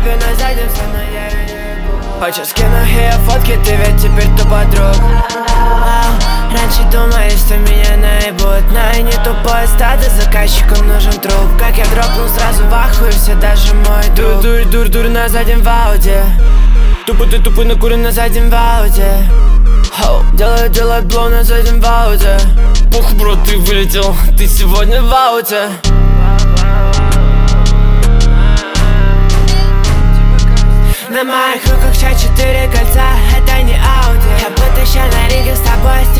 тебе на заднем фоне. Хочу скину ее фотки, ты ведь теперь тупо друг. Раньше думали, что меня наебут, но я не тупой стадо, заказчику нужен труп. Как я дропнул, сразу в ахуе все, даже мой друг. Дур на заднем вауде. Ты тупой накурен на заднем вауде. Делай блоу на заднем вауде. Пух, бро, ты вылетел, ты сегодня в ауте. На моих руках сейчас 4 кольца, это не Ауди. Я будто ща на ринге с тобой.